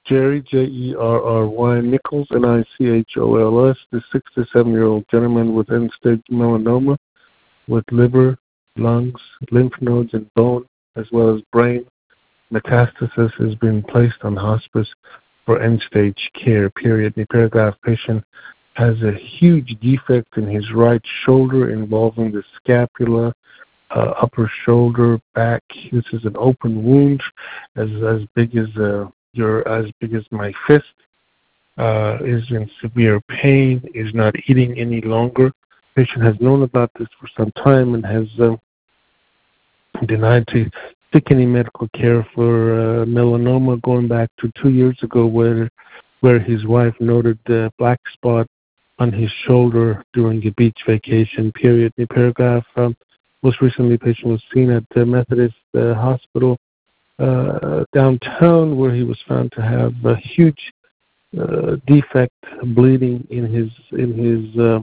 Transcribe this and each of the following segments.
Jerry, Jerry Nichols, Nichols. The 67-year-old gentleman with end-stage melanoma with liver, lungs, lymph nodes, and bone, as well as brain metastasis, has been placed on hospice for end-stage care, period. The paragraph patient has a huge defect in his right shoulder involving the scapula, upper shoulder, back. This is an open wound as big as my fist. Is in severe pain. Is not eating any longer. Patient has known about this for some time and has denied to seek any medical care for melanoma, going back to 2 years ago, where his wife noted the black spot on his shoulder during a beach vacation, period. The paragraph, most recently, patient was seen at the Methodist Hospital downtown, where he was found to have a huge defect, bleeding in his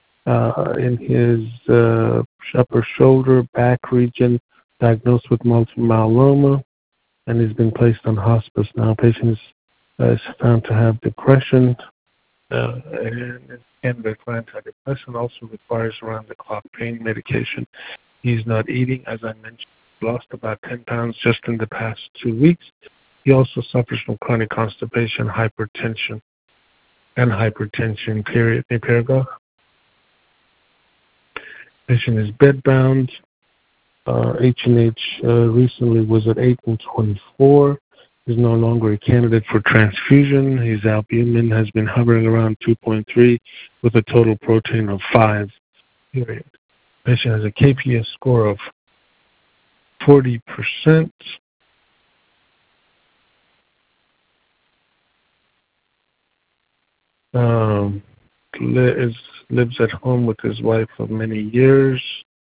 upper shoulder, back region, diagnosed with multiple myeloma, and has been placed on hospice. Now, patient is found to have depression, and the antidepressant also requires around-the-clock pain medication. He's not eating, as I mentioned, lost about 10 pounds just in the past 2 weeks. He also suffers from chronic constipation, hypertension, period. A paragraph. Patient is bedbound. H&H recently was at 8 and 24. Is no longer a candidate for transfusion. His albumin has been hovering around 2.3 with a total protein of 5. Period. Patient has a KPS score of 40%. Lives at home with his wife of many years.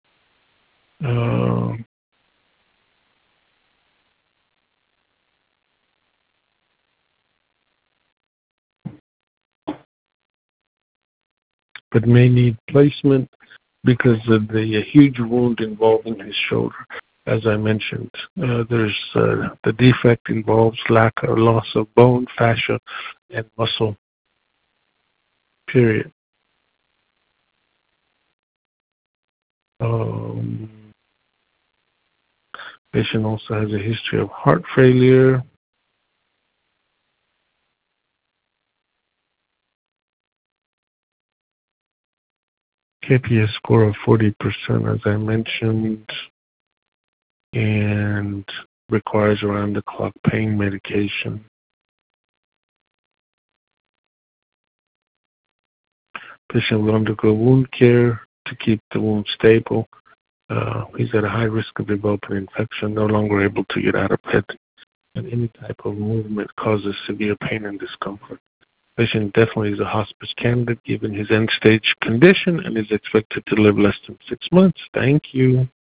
But may need placement because of the huge wound involving his shoulder. As I mentioned, there's the defect involves lack or loss of bone, fascia, and muscle. Period. Patient also has a history of heart failure. KPS score of 40%, as I mentioned, and requires around-the-clock pain medication. Patient will undergo wound care to keep the wound stable. He's at a high risk of developing infection, no longer able to get out of bed, and any type of movement causes severe pain and discomfort. Patient definitely is a hospice candidate given his end-stage condition and is expected to live less than 6 months. Thank you.